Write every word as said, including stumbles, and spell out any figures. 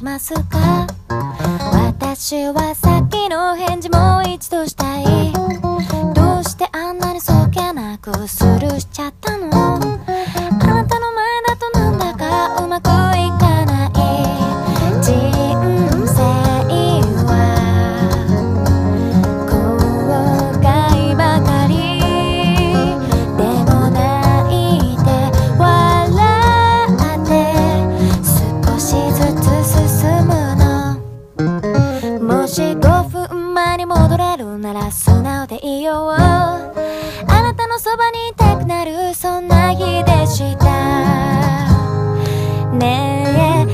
ますか？私はさっきの返事もう一度したい。どうしてあんなにそっけなくスルーしちゃったの？あなたの前だとなんだかうまくいかない。人生は後悔ばかり。でも泣いて笑って少しずつ進むの。もしごふんまえに戻れるなら素直でいよう。あなたのそばにいたくなるそんな日でしたね。え